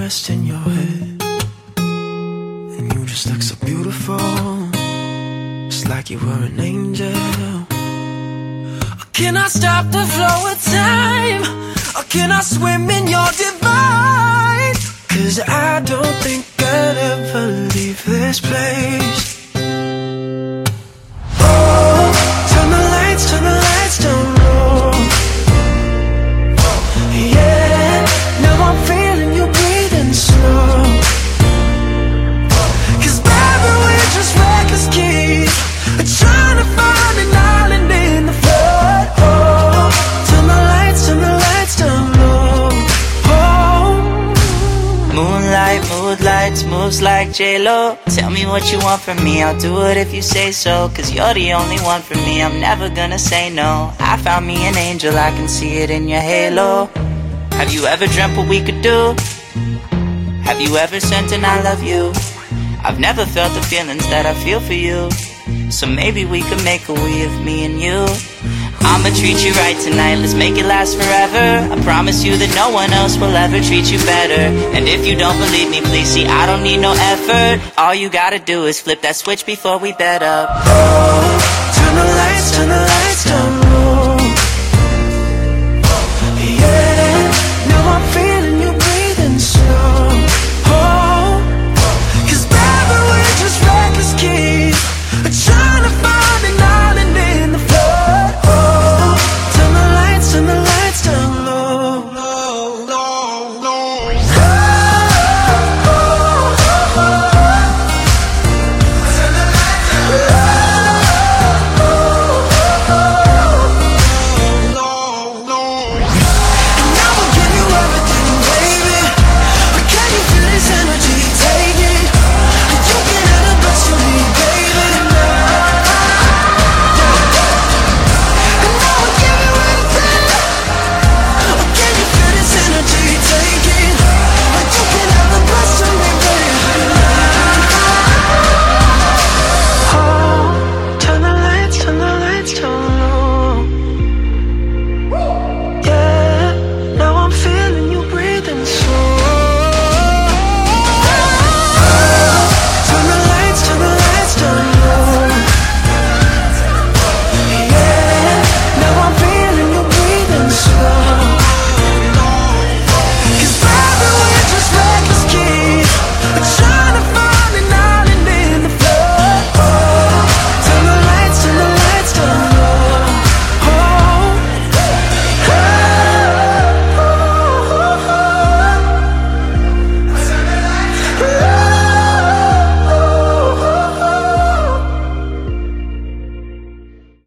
rest in your head, and you just look so beautiful, just like you were an angel. Can I stop the flow of time, or can I swim in your divine? 'Cause I don't think I'd ever leave this place. Oh, turn the lights down low. Yeah, now I'm feeling you breathing slow. 'Cause baby, we're just reckless kids, trying to find an island in the flood. Oh, turn the lights down low. Oh, moonlights, moves like J-Lo. Tell me what you want from me, I'll do it if you say so. 'Cause you're the only one for me, I'm never gonna say no. I found me an angel, I can see it in your halo. Have you ever dreamt what we could do? Have you ever sent an I love you? I've never felt the feelings that I feel for you, so maybe we could make a we of me and you. I'ma treat you right tonight, let's make it last forever. I promise you that no one else will ever treat you better. And if you don't believe me, please see, I don't need no effort. All you gotta do is flip that switch before we bed up. oh, turn the lights